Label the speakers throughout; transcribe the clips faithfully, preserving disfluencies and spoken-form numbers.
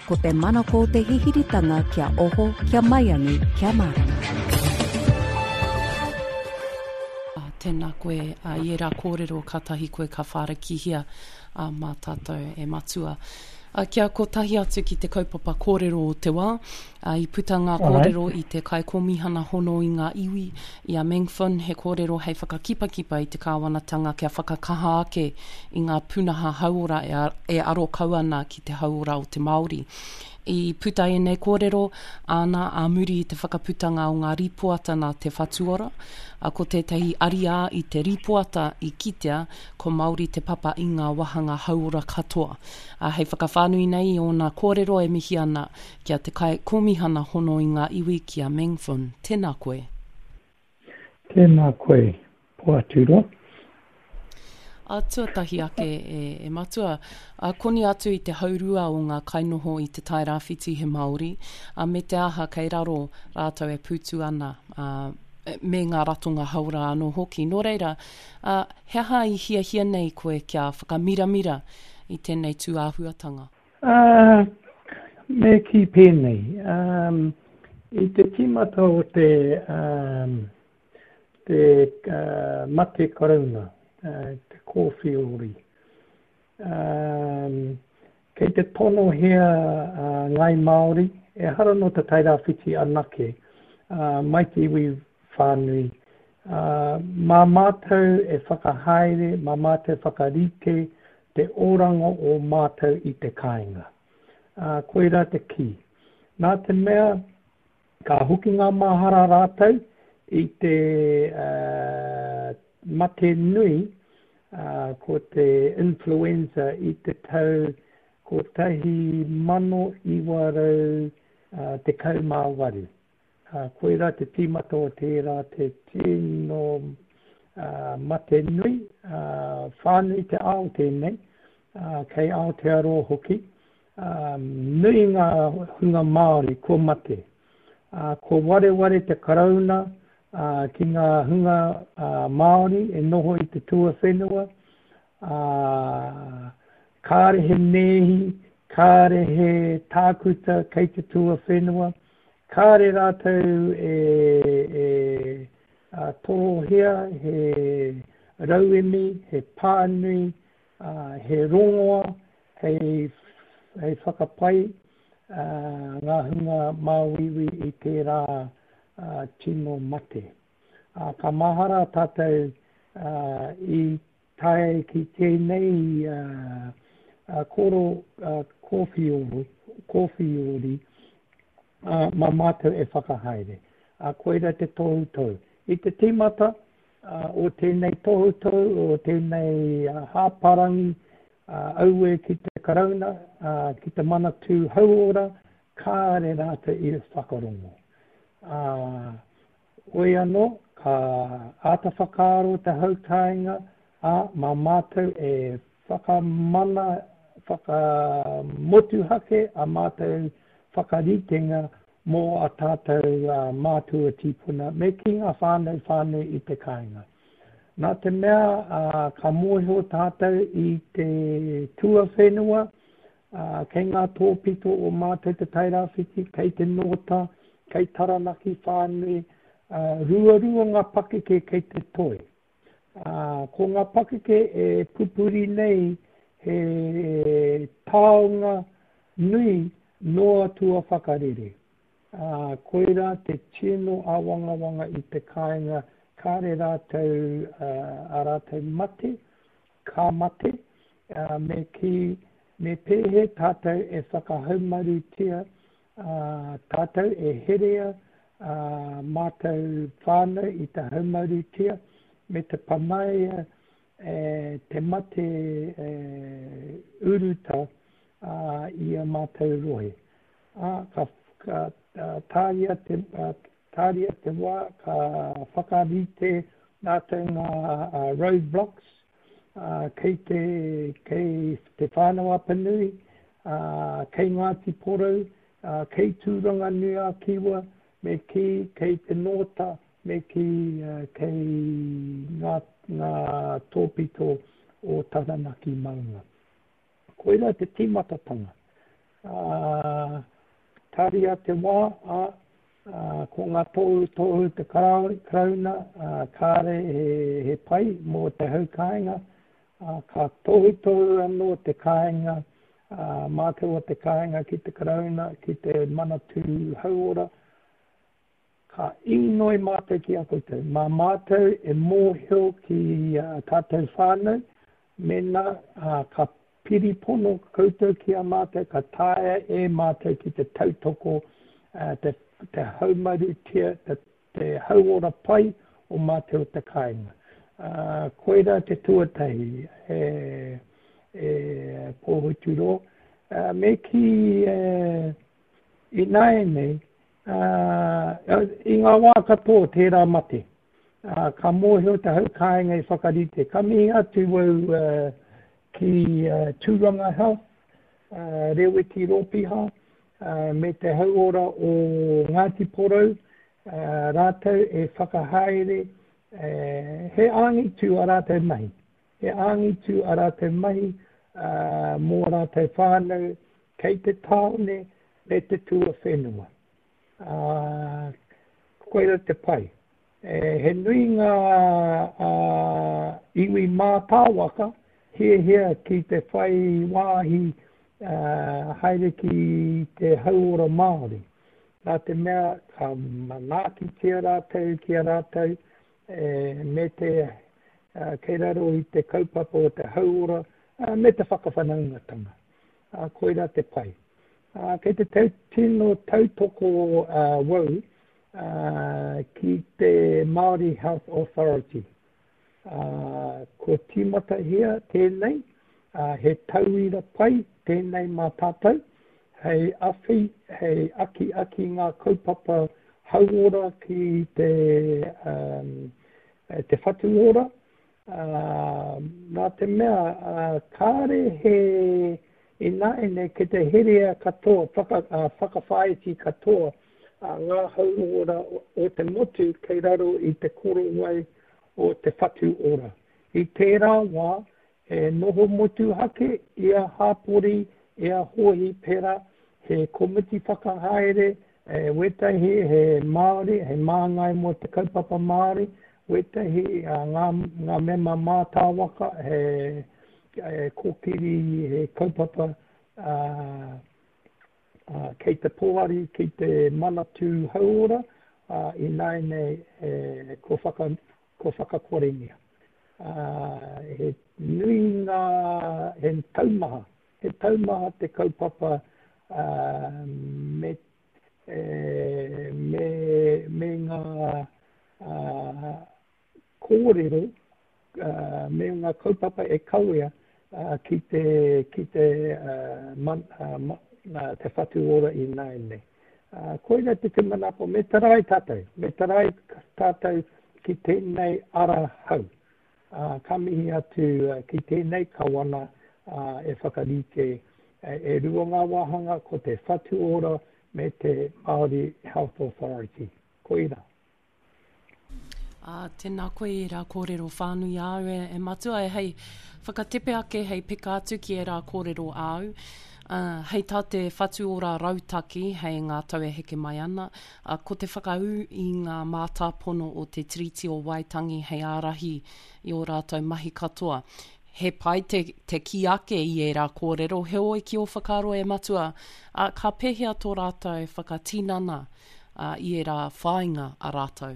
Speaker 1: ko te manako te hihiritanga kia oho, kia maiangi, kia marama.
Speaker 2: Tēnā koe, uh, i era kōrero katahi koe ka whārakihia uh, mā tātou e matua. Uh, kia kotahi atu ki te kaupapa kōrero o te wā, uh, i puta ngā kōrero i te kai komihana hono i ngā iwi, i a Mengfun he kōrero hei whakakipakipa i te kāwanatanga kia whakakaha ake i ngā punaha hauora e, ar e aro kauana ki te hauora o te Māori. I puta e nei kōrero, ana a muri i te whakaputanga o ngā ripoata nā te whatuora, a ko tētahi aria i te ripoata i kitea, ko Māori te papa i ngā wahanga hauora katoa. A hei whakawhanui nei o ngā kōrero e mihi ana kia te kai komihana hono i ngā iwi ki a Mengfun. Tēnā koe.
Speaker 3: Tēnā koe, Puaturo.
Speaker 2: A tuatahi ake e, e matua, a koni atu i te haurua o ngā kainoho i te tai rāwhiti he Māori, a me te aha kei raro rātou e pūtu ana a, me ngā ratonga haura anō hoki. Nō reira, a, he aha i hia hia nei koe kia whakamiramira i tēnei tū āhuatanga?
Speaker 3: Uh, me ki pēnei. Um, I te timata o te, um, te uh, mate karauna, uh, te kōwhiori. Um, kei te tono hea uh, ngai Māori, e hara no te tairawhiti anake, uh, mai te iwi whānui. Uh, mā mātou e whakahaere, mā mātou whakarite, te oranga o mātou i te kāinga. Uh, koera te ki. Nā te mea, ka huki ngā mahara rātou i te uh, mate nui, Uh, ko te influenza i te tau ko tahi mano iwa rau uh, te kaumāwaru. Uh, koera te tīmata o tērā te tino uh, mate nui, uh, whānui te ao tēnei, uh, kei Aotearoa hoki. Um, nui ngā hunga Māori ko mate. Uh, ko ware ware te karauna, Uh, ki ngā hunga uh, Māori e noho i te tua whenua, uh, kāre he nehi, kāre he tākuta kei te tua whenua, kāre rātou e, e uh, torohea, he rauemi, he pānui, uh, he rongoa, he, he whakapai, uh, ngā hunga Māwiwi i te rā Uh, tino mate. Uh, ka mahara tātou uh, i tae ki tēnei uh, uh, koro uh, kōwhiori, kōwhiori uh, ma mātou e whakahaere. Uh, koera te tohutau. I te tīmata uh, o tēnei tohutau, o tēnei uh, hāparangi, uh, aue ki te karauna, uh, ki te manatū hauora, kāre rātou i whakarongo. Uh, oi anō, ka ata whakaaro te hautainga, a mā mātou e whakamana, whakamotu hake, a mātou whakaritenga mō a tātou uh, mātua tīpuna, me ki ngā whānau whānau i te kāinga. Nā te mea, uh, ka mōhio tātou i te tua whenua, uh, kei ngā tōpito o mātou te tairawhiti, kei te nota, kei taranaki whānui, uh, rua rua ngā pakeke kei te toi. Uh, ko ngā pakeke e pupuri nei he taonga nui noa tua whakarere. Uh, koera te tino a wanga wanga i te kāinga, kāre rātou uh, a rātou mate, kā mate, uh, me ki me pēhe tātou e whakahaumaru tia, Uh, tātou e herea uh, mātou whānau i te haumaurutia me te panaia e, te mate e, uruta uh, i a mātou rohe. Uh, ka, ka uh, tāria, te, uh, tāria te wā, ka whakarite nātou ngā uh, roadblocks uh, kei te, kei te whānau apanui, uh, kei Ngāti Porou, Uh, kei tūranga nui a kiwa, me ki, kei te nota, me ki, uh, kei ngā, ngā tōpito o Taranaki Maunga. Koera te tīmatatanga. Uh, tari a te wā, a, a, ko ngā tohu tohu te karauna, a, kāre he, he pai mō te haukainga, a, ka tohu tohu anō te kāinga, a, mātua te kāinga ki te karauna, ki te manatū hauora, ka inoi mātou ki a koutou. Mā mātou e mōhio ki uh, tātou whānau, mena uh, ka piri pono koutou ki a mātou, ka tāia e mātou ki te tautoko, uh, te, te haumaru tia, te, te hauora pai o mātou te kāinga. Uh, koera te tuatahi e, e pōhuturo. Uh, me ki uh, i nai nei, Uh, I ngā wā katoa tērā mate. Uh, ka mōhio te haukainga I whakarite. Ka mihi atu wau uh, ki uh, Tūranga Health, uh, Reweti Ropiha, uh, me te hauora o Ngāti Porou, uh, rātou e whakahaere, uh, he angitu a rātou mahi. He angitu a rātou mahi, uh, mō rātou whānau, kei te taone, me te tua whenua. Uh, koera te pai. E, he nui ngā uh, iwi mātāwaka, hea hea ki te whai wāhi uh, haere ki te hauora Māori. Nā te mea ka manaki ki a rātou, ki a rātou, e, me te uh, kei raro I te kaupapa o te hauora, uh, me te whakawhanaungatanga. Uh, koera te pai. Uh, kei te tau tino tautoko uh, wau uh, ki te Māori Health Authority. Uh, ko tīmata hea tēnei, uh, he tauira pai tēnei mā tātou, hei awhi, hei aki aki ngā kaupapa hauora ki te, um, te whatuora. Uh, nā te mea, uh, kāre he I nā ene ke te herea katoa, whaka, uh, whakawhaiti katoa, uh, ngā hauora o, o te motu kei raro I te koro wai o te whatu ora. I tērā wā, e noho motu hake, ia hāpori, ia hohi pera, he komiti whakahaere, e wetahi he Māori, he māngai mo te kaupapa Māori, wetahi uh, ngā, ngā mema mātāwaka, he E kokiri he kaupapa uh, uh, kei te poari, kei te manatū hauora, uh, I nai nei e, ko, whaka, ko whakakorengia. Uh, he nui ngā, he taumaha, he taumaha te kaupapa uh, me, e, me, me ngā uh, kōrero, uh, me ngā kaupapa e kauea, Uh, ki te, ki te, uh, man, uh, ma, uh, te whatu ora I nai nei. Uh, koina te te manapo, me tarai tātou, me tarai tātou ki tēnei ara hau. Uh, ka mihi atu uh, ki tēnei kawana uh, e whakarite uh, e rua ngā wāhanga ko te whatu ora me te Māori Health Authority. Koina.
Speaker 2: Uh, tēnā koe I rā kōrero whānui au e, e matua e hei whakatepe ake hei peka atu ki e rā kōrero au. Uh, hei tā te whatu ora rautaki hei ngā tau e heke mai ana. Uh, ko te whakau I ngā mātāpono o te tiriti o Waitangi hei ārahi I o rātou mahi katoa. He pai te, te ki ake I e rā kōrero, he oi ki o whakaro e matua. Uh, ka pehea tō rātou whakatinana uh, I e rā whāinga a rātou.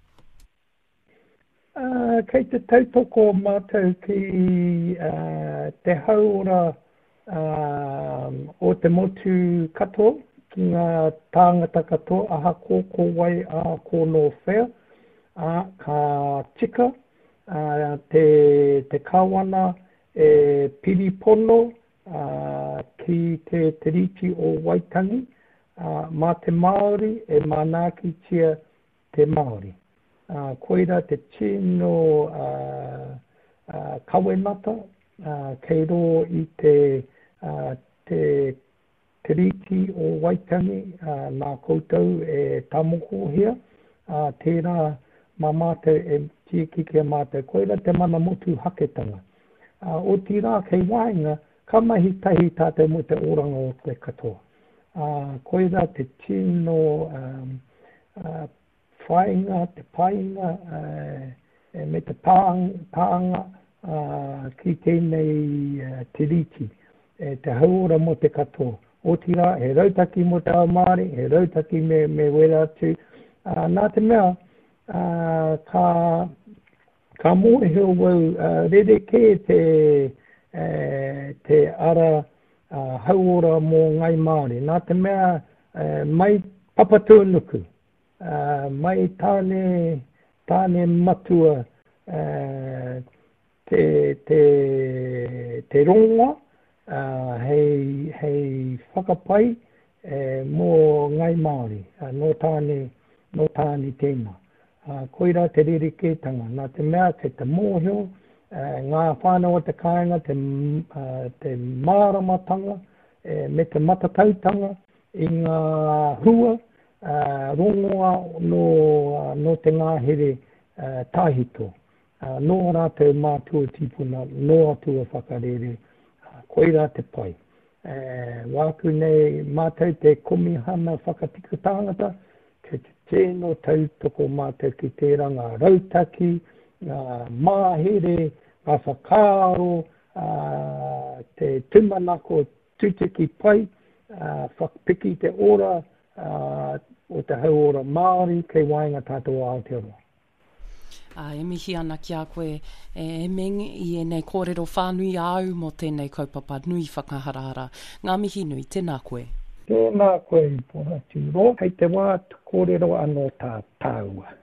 Speaker 3: Uh, kei te tautoko mātou ki uh, te hauora uh, o te motu katoa, ki ngā tāngata katoa, aha kōko wai a kōno whea, uh, ka tika, uh, te, te kawana e piripono uh, ki te tiriti o Waitangi, uh, mā te Māori e manaki tia te Māori. Uh, koira te tino uh, uh, kawenata, uh, kei ro I te, uh, te tiriti o Waitangi, uh, nā koutou e tamoko hea, uh, tērā mā mātou e tieki kia mātou. Koira te mana motu haketanga. Uh, o tirā kei wainga, ka mahi tahi tātou mo te oranga o te katoa. uh, koira te tino um, uh, whainga, te painga, uh, me te pāanga uh, ki tēnei uh, te riti, e te haura mo te katoa. O tira, he rautaki mo te ao Māori, he rautaki me, me wera atu. Uh, nā te mea, uh, ka, ka mōhio wau, uh, rere ke te, uh, te ara uh, hauora mō ngai Māori. Nā te mea, uh, mai papatūnuku, uh, mai tāne, tāne matua, uh, te, te, te rongoa, Uh, hei, hei whakapai eh, mō ngai Māori, uh, no tāne, no tāne tēnā. Uh, koira te ririketanga, nā te mea te te mōhio, uh, ngā whānau te kāinga, te, uh, te māramatanga, eh, me te matatautanga, i ngā hua, uh, rongoa no, uh, no te ngāhere uh, tāhito. Uh, no rātou mātua tipuna, no atua whakarere, koira te pai. Uh, wāku nei mātou te komihana whakatika tāngata, ke te tēno tautoko mātou ki tērā ngā rautaki, ngā māhere, ngā whakaro, uh, te tumanako tutuki pai, uh, whakpiki te ora, uh, o te hauora Māori, kei wainga tātou Aotearoa.
Speaker 2: Uh, e mihi ana ki a koe e, e mengi i e nei kōrero whānui au mo tēnei kaupapa nui whakaharara. Ngā mihi nui, tēnā koe.
Speaker 3: Tēnā koe i pōra tūro, hei te wā kōrero anō tā tāua.